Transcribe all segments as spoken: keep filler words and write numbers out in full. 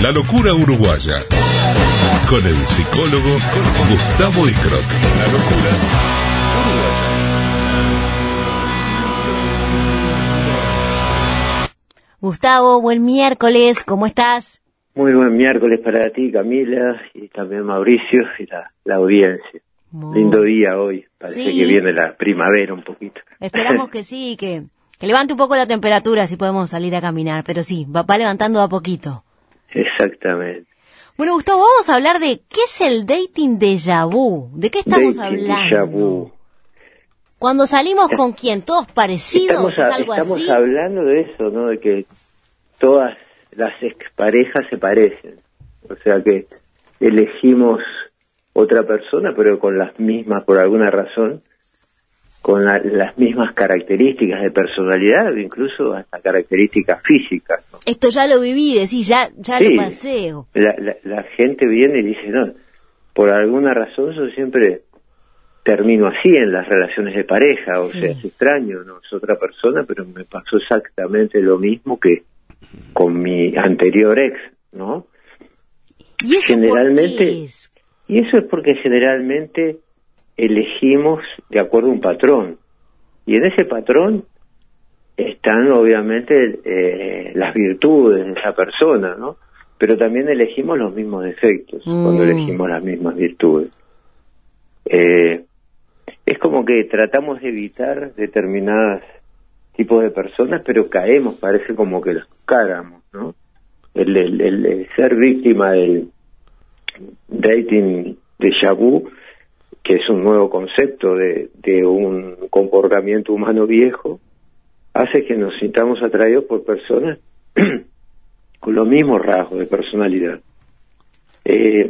La locura uruguaya, con el psicólogo Gustavo Iscrot. La locura uruguaya. Gustavo, buen miércoles, ¿cómo estás? Muy buen miércoles para ti, Camila, y también Mauricio y la, la audiencia. Muy lindo día hoy, parece sí. que viene la primavera un poquito. Esperamos que sí, que, que levante un poco la temperatura si podemos salir a caminar, pero sí, va, va levantando a poquito. Exactamente. Bueno, Gustavo, vamos a hablar de qué es el dating déjà vu. ¿De qué estamos dating hablando? Déjà vu. Cuando salimos con quién, todos parecidos, estamos, a, ¿es algo estamos así? hablando de eso, ¿no? De que todas las exparejas se parecen. O sea que elegimos otra persona, pero con las mismas, por alguna razón, con la, las mismas características de personalidad, incluso hasta características físicas, ¿no? Esto ya lo viví, decís, ya, ya sí, lo paseo. La, la, la gente viene y dice, no, por alguna razón yo siempre termino así en las relaciones de pareja, o sí. sea, es extraño, no es otra persona, pero me pasó exactamente lo mismo que con mi anterior ex, ¿no? ¿Y eso generalmente, por qué es? Y eso es porque generalmente elegimos de acuerdo a un patrón, y en ese patrón están obviamente eh, las virtudes de esa persona, ¿no? Pero también elegimos los mismos defectos mm. cuando elegimos las mismas virtudes. Eh, es como que tratamos de evitar determinados tipos de personas, pero caemos, parece como que los cagamos, ¿no? El, el, el, el ser víctima del dating déjà vu, que es un nuevo concepto de, de un comportamiento humano viejo, hace que nos sintamos atraídos por personas con los mismos rasgos de personalidad. Eh,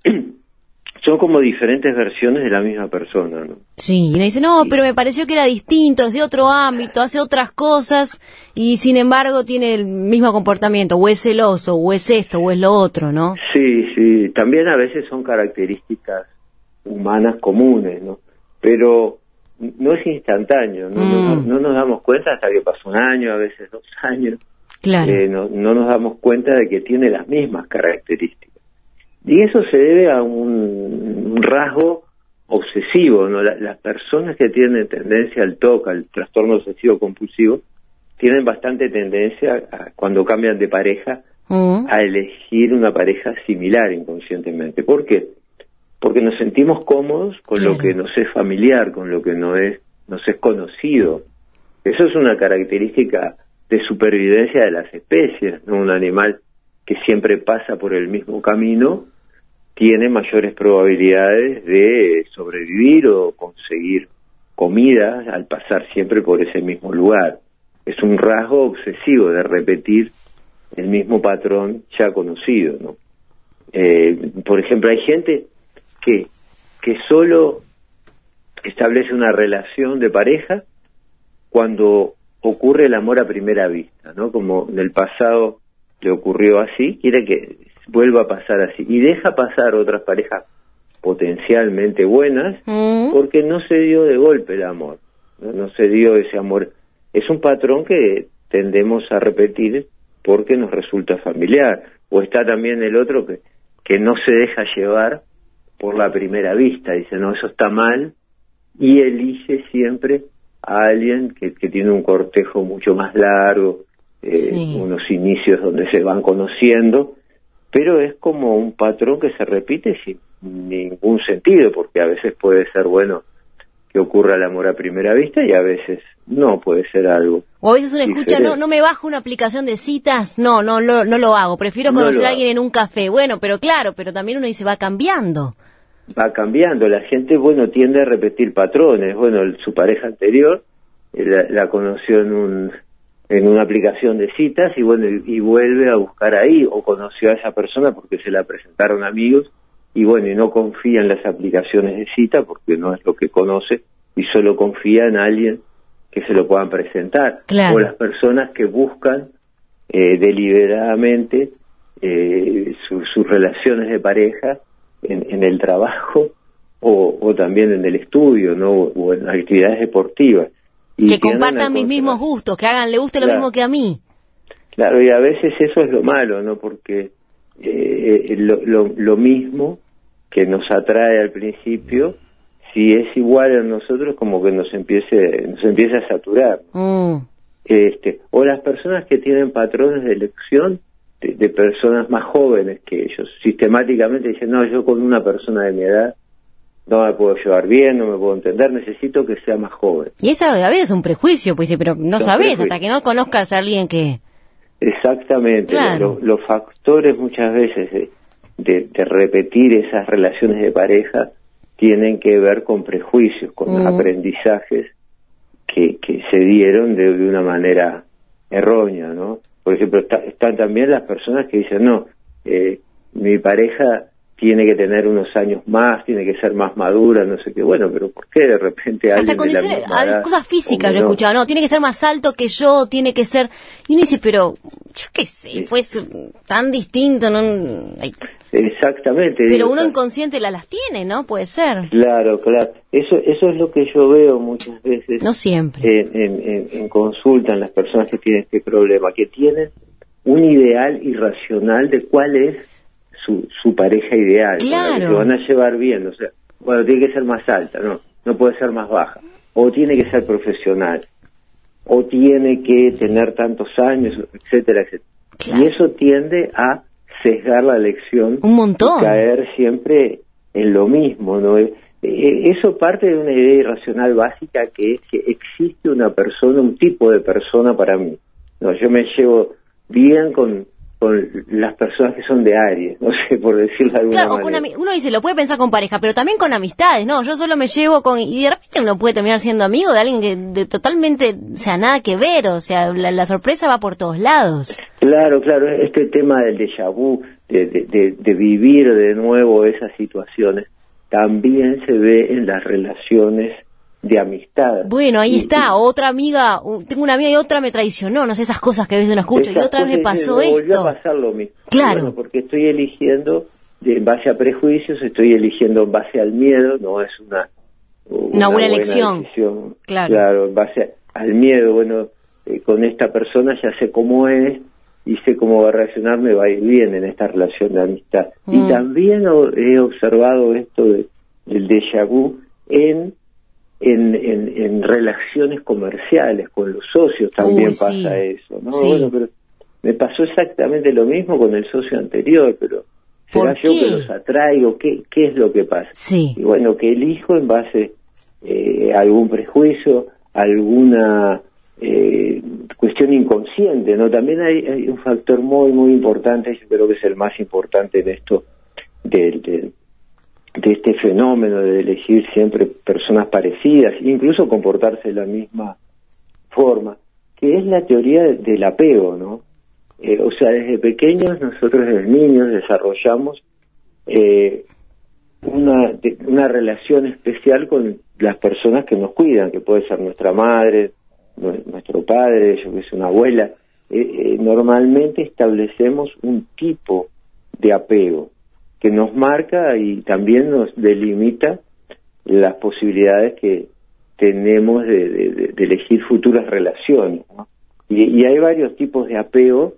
son como diferentes versiones de la misma persona, ¿no? Sí, y me dice, no, pero me pareció que era distinto, es de otro ámbito, hace otras cosas, y sin embargo tiene el mismo comportamiento, o es celoso, o es esto, o es lo otro, ¿no? Sí, sí, también a veces son características humanas comunes, ¿no? Pero no es instantáneo, no, mm. no, no nos damos cuenta hasta que pasa un año, a veces dos años. Claro. Eh, no, no nos damos cuenta de que tiene las mismas características. Y eso se debe a un, un rasgo obsesivo, ¿no? La, las personas que tienen tendencia al T O C, al trastorno obsesivo compulsivo, tienen bastante tendencia, a, cuando cambian de pareja, mm. a elegir una pareja similar inconscientemente. ¿Por qué? Porque nos sentimos cómodos con claro. lo que nos es familiar, con lo que no es, nos es conocido. Eso es una característica de supervivencia de las especies, ¿no? Un animal que siempre pasa por el mismo camino tiene mayores probabilidades de sobrevivir o conseguir comida al pasar siempre por ese mismo lugar. Es un rasgo obsesivo de repetir el mismo patrón ya conocido, ¿no? Eh, por ejemplo, hay gente que que solo establece una relación de pareja cuando ocurre el amor a primera vista, ¿no? Como en el pasado le ocurrió así, quiere que vuelva a pasar así, y deja pasar otras parejas potencialmente buenas mm. porque no se dio de golpe el amor, ¿no? No se dio ese amor. Es un patrón que tendemos a repetir porque nos resulta familiar. O está también el otro que, que no se deja llevar por la primera vista, dice, no, eso está mal, y elige siempre a alguien que, que tiene un cortejo mucho más largo, eh, sí. unos inicios donde se van conociendo, pero es como un patrón que se repite sin ningún sentido, porque a veces puede ser bueno que ocurra el amor a primera vista y a veces no, puede ser algo. O a veces uno escucha, no, no me bajo una aplicación de citas, no, no, no, no lo hago, prefiero conocer no a alguien hago. En un café. Bueno, pero claro, pero también uno dice, va cambiando. Va cambiando, la gente, bueno, tiende a repetir patrones. Bueno, el, su pareja anterior la, la conoció en un en una aplicación de citas y bueno, y, y vuelve a buscar ahí, o conoció a esa persona porque se la presentaron amigos y bueno, y no confía en las aplicaciones de cita porque no es lo que conoce y solo confía en alguien que se lo puedan presentar. Claro. O las personas que buscan eh, deliberadamente eh, su, sus relaciones de pareja en, en el trabajo o, o también en el estudio, ¿no? O, o en actividades deportivas. Y que compartan mis mismos gustos, que hagan, le guste lo claro. mismo que a mí. Claro, y a veces eso es lo malo, ¿no? Porque eh, lo, lo, lo mismo que nos atrae al principio, si es igual a nosotros, como que nos empiece, nos empieza a saturar. Mm. Este, o las personas que tienen patrones de elección de, de personas más jóvenes que ellos, sistemáticamente dicen, no, yo con una persona de mi edad no me puedo llevar bien, no me puedo entender, necesito que sea más joven. Y esa a veces es un prejuicio, pues, pero no Son sabés prejuicios. hasta que no conozcas a alguien que... Exactamente, Claro. lo, los factores muchas veces de, de, de repetir esas relaciones de pareja tienen que ver con prejuicios, con Mm. aprendizajes que, que se dieron de, de una manera errónea, ¿no? Por ejemplo, está, están también las personas que dicen, no, eh, mi pareja tiene que tener unos años más, tiene que ser más madura, no sé qué. Bueno, pero ¿por qué de repente alguien Hasta de la condiciones, misma a- edad cosas físicas o yo he menor? escuchado, no, tiene que ser más alto que yo, tiene que ser... Y uno dice, pero, yo qué sé, Sí. pues, tan distinto, no... Ay, Exactamente. pero digo, uno o sea, inconsciente la las tiene, ¿no? Puede ser. Claro, claro. Eso, eso es lo que yo veo muchas veces No siempre. en, en, en, en consulta en las personas que tienen este problema, que tienen un ideal irracional de cuál es su, su pareja ideal, con la que Claro. se van a llevar bien. O sea, bueno, tiene que ser más alta, no, no puede ser más baja. O tiene que ser profesional, o tiene que tener tantos años, etcétera, etcétera. Claro. Y eso tiende a sesgar la elección Un montón. y caer siempre en lo mismo, ¿no? Eh, eh, eso parte de una idea irracional básica, que es que existe una persona, un tipo de persona para mí. No, yo me llevo bien con, con las personas que son de Aries, no sé, por decirlo de alguna Claro, o con manera. ami- uno dice, lo puede pensar con pareja, pero también con amistades, ¿no? Yo solo me llevo con... Y de repente uno puede terminar siendo amigo de alguien que de totalmente, o sea, nada que ver, o sea, la, la sorpresa va por todos lados. Claro, claro, este tema del déjà vu, de, de, de, de vivir de nuevo esas situaciones, también se ve en las relaciones de amistad. Bueno, ahí Y- está, otra amiga, u- tengo una amiga y otra me traicionó, no sé, esas cosas que a veces uno escucha, y Esas otra vez me cosas, pasó me volvió esto. a pasar lo mismo. Claro. Bueno, porque estoy eligiendo de- en base a prejuicios, estoy eligiendo en base al miedo, no es una, Una buena elección. decisión. Claro. Claro, en base al miedo, bueno, eh, con esta persona ya sé cómo es y sé cómo va a reaccionar, me va a ir bien en esta relación de amistad. Mm. Y también o- he observado esto de, del déjà vu en En, en, en relaciones comerciales con los socios también Uy, sí. pasa eso, ¿no? Sí. Bueno, pero me pasó exactamente lo mismo con el socio anterior, pero ¿será ¿Por yo qué? que los atraigo? ¿Qué, qué es lo que pasa? Sí. Y bueno, que elijo en base eh, a algún prejuicio, alguna eh, cuestión inconsciente, ¿no? También hay, hay un factor muy, muy importante, yo creo que es el más importante en esto del... del de este fenómeno de elegir siempre personas parecidas, incluso comportarse de la misma forma, que es la teoría de- del apego, ¿no? Eh, o sea, desde pequeños, nosotros desde niños desarrollamos eh, una, de- una relación especial con las personas que nos cuidan, que puede ser nuestra madre, nue- nuestro padre, yo que sé, una abuela. Eh, eh, normalmente establecemos un tipo de apego que nos marca y también nos delimita las posibilidades que tenemos de, de, de- de elegir futuras relaciones, ¿no? Y, y hay varios tipos de apego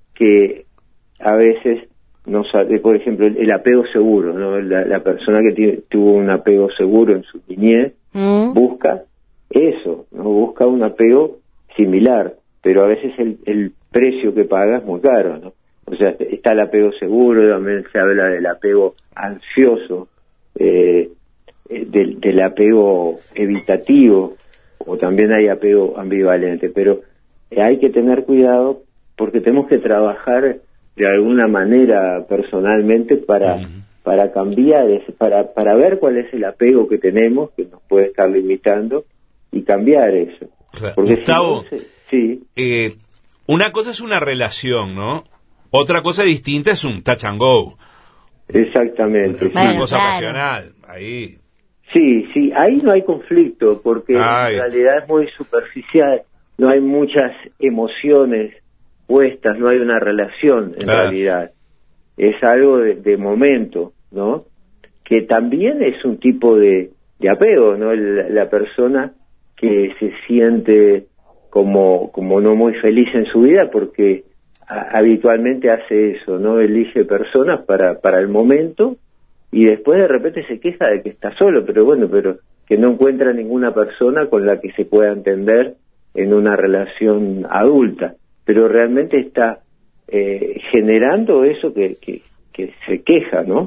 que a veces nos, por ejemplo, el, el apego seguro, ¿no? La, la persona que tiene, tuvo un apego seguro en su niñez Mm. busca eso, no busca un apego similar, pero a veces el, el precio que paga es muy caro, ¿no? O sea, está el apego seguro, también se habla del apego ansioso, eh, eh, del, del apego evitativo, o también hay apego ambivalente, pero hay que tener cuidado porque tenemos que trabajar de alguna manera personalmente para, uh-huh. para cambiar, ese, para, para ver cuál es el apego que tenemos, que nos puede estar limitando, y cambiar eso. Claro. Porque Gustavo, si no, sí. eh, una cosa es una relación, ¿no? Otra cosa distinta es un touch and go. Exactamente. Una Bueno, cosa claro. pasional, ahí. Sí, sí, ahí no hay conflicto, porque Ay. en realidad es muy superficial, no hay muchas emociones puestas, no hay una relación en Claro. realidad. Es algo de, de momento, ¿no? Que también es un tipo de, de apego, ¿no? La, la persona que se siente como, como no muy feliz en su vida porque a, habitualmente hace eso, ¿no? Elige personas para, para el momento y después de repente se queja de que está solo, pero bueno, pero que no encuentra ninguna persona con la que se pueda entender en una relación adulta, pero realmente está eh, generando eso que, que, que se queja, ¿no?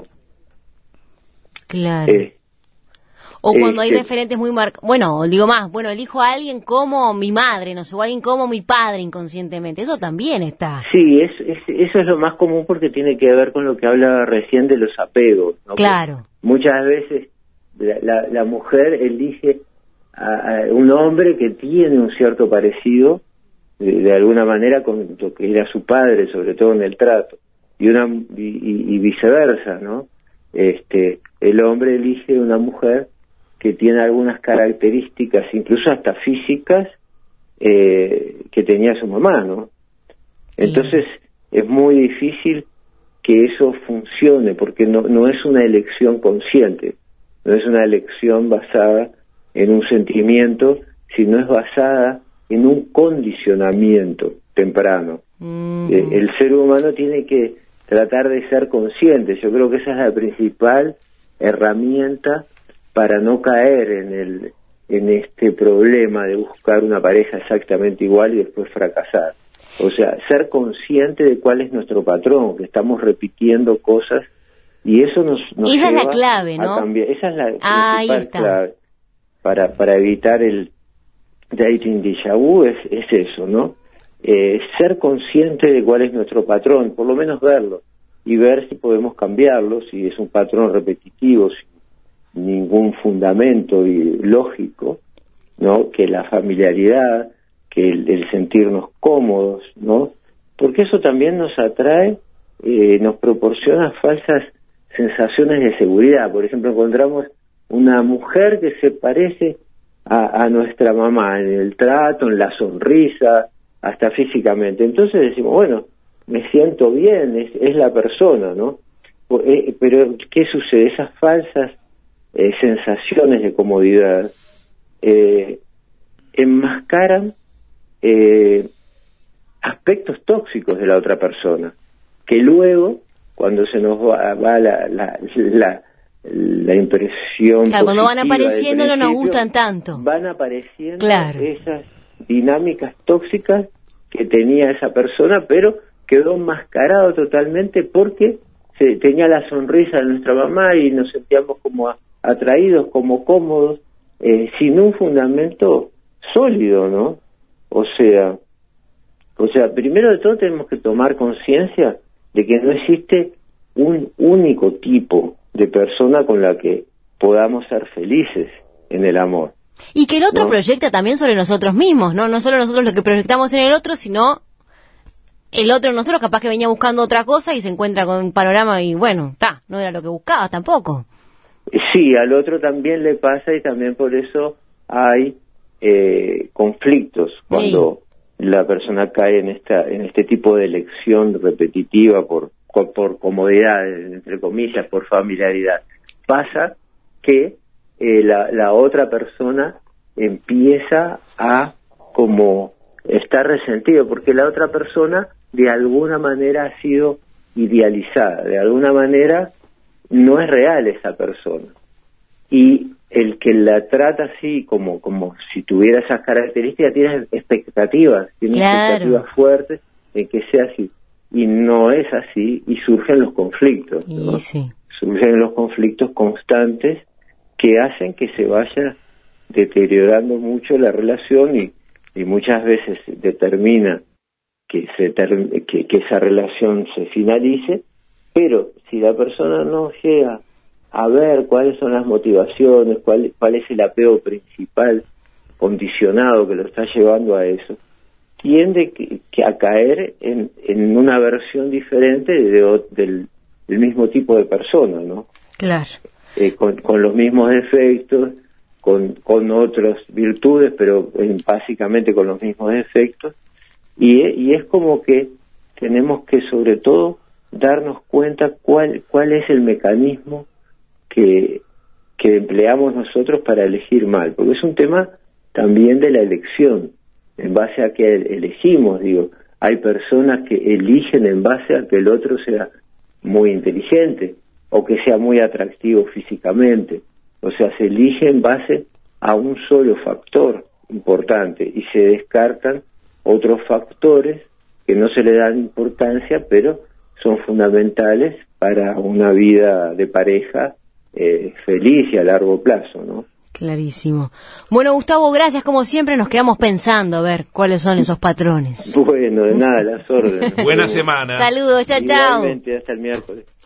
Claro. Eh, o cuando este, hay referentes muy marcados, bueno, digo más, bueno, elijo a alguien como mi madre, no sé, o alguien como mi padre inconscientemente, eso también está. Sí, es, es, eso es lo más común porque tiene que ver con lo que hablaba recién de los apegos, ¿no? Claro. Que muchas veces la, la, la mujer elige a, a un hombre que tiene un cierto parecido de, de alguna manera con lo que era su padre, sobre todo en el trato, y una y, y, y viceversa, ¿no? Este, el hombre elige una mujer que tiene algunas características, incluso hasta físicas, eh, que tenía su mamá, ¿no? Entonces es muy difícil que eso funcione porque no, no es una elección consciente, no es una elección basada en un sentimiento, sino es basada en un condicionamiento temprano. Mm. Eh, el ser humano tiene que tratar de ser consciente. Yo creo que esa es la principal herramienta para no caer en el en este problema de buscar una pareja exactamente igual y después fracasar. O sea, ser consciente de cuál es nuestro patrón, que estamos repitiendo cosas y eso nos, nos esa lleva es la clave, ¿no? A cambiar. Esa es la ah, principal clave para para evitar el dating déjà vu, es, es eso, ¿no? Eh, ser consciente de cuál es nuestro patrón, por lo menos verlo y ver si podemos cambiarlo, si es un patrón repetitivo, sin ningún fundamento y lógico, ¿no? Que la familiaridad, que el, el sentirnos cómodos, ¿no? Porque eso también nos atrae, eh, nos proporciona falsas sensaciones de seguridad. Por ejemplo, encontramos una mujer que se parece a, a nuestra mamá en el trato, en la sonrisa, hasta físicamente. Entonces decimos, bueno, me siento bien, es, es la persona, ¿no? Eh, pero, ¿qué sucede? Esas falsas eh, sensaciones de comodidad eh, enmascaran eh, aspectos tóxicos de la otra persona, que luego, cuando se nos va, va la, la, la, la impresión claro, cuando van apareciendo no nos gustan tanto. Van apareciendo claro. esas dinámicas tóxicas que tenía esa persona, pero quedó enmascarado totalmente porque se tenía la sonrisa de nuestra mamá y nos sentíamos como a, atraídos, como cómodos, eh, sin un fundamento sólido, ¿no? O sea, o sea, primero de todo tenemos que tomar conciencia de que no existe un único tipo de persona con la que podamos ser felices en el amor. Y que el otro ¿no? proyecta también sobre nosotros mismos, ¿no? No solo nosotros lo que proyectamos en el otro, sino el otro en nosotros capaz que venía buscando otra cosa y se encuentra con un panorama y bueno, ta, no era lo que buscaba tampoco. Sí, al otro también le pasa y también por eso hay eh, conflictos cuando sí. la persona cae en esta en este tipo de elección repetitiva por por comodidad, entre comillas, por familiaridad. Pasa que eh, la, la otra persona empieza a como estar resentido porque la otra persona de alguna manera ha sido idealizada, de alguna manera no es real esa persona. Y el que la trata así, como como si tuviera esas características, tiene expectativas, tiene claro. expectativas fuertes de que sea así. Y no es así, y surgen los conflictos, ¿no? Sí. Surgen los conflictos constantes que hacen que se vaya deteriorando mucho la relación y, y muchas veces determina que, se ter que, que esa relación se finalice, pero si la persona no llega a ver cuáles son las motivaciones, cuál, cuál es el apego principal condicionado que lo está llevando a eso, tiende que, que a caer en, en una versión diferente de, de, del, del mismo tipo de persona, ¿no? Claro. Eh, con, con los mismos defectos, con, con otras virtudes, pero eh, básicamente con los mismos defectos, y, y es como que tenemos que sobre todo darnos cuenta cuál, cuál es el mecanismo que, que empleamos nosotros para elegir mal, porque es un tema también de la elección, en base a que elegimos, digo, Hay personas que eligen en base a que el otro sea muy inteligente o que sea muy atractivo físicamente. O sea, se elige en base a un solo factor importante y se descartan otros factores que no se le dan importancia, pero son fundamentales para una vida de pareja eh, feliz y a largo plazo, ¿no? Clarísimo. Bueno, Gustavo, gracias. Como siempre, nos quedamos pensando a ver cuáles son esos patrones. Bueno, de nada, las órdenes. Buena semana. Saludos, chao, chao. Igualmente, hasta el miércoles.